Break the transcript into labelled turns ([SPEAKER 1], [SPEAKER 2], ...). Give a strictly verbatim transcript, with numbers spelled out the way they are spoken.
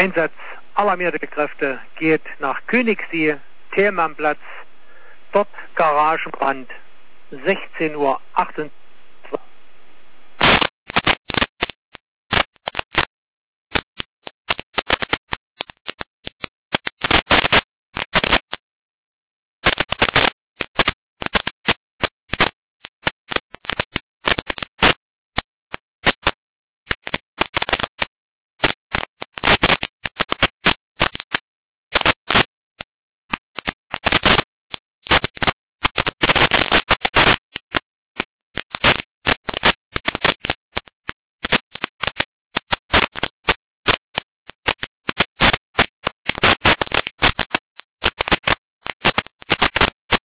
[SPEAKER 1] Einsatz alarmierter Kräfte geht nach Königssee, Thälmannplatz, dort Garagenbrand, sechzehn Uhr achtundsiebzig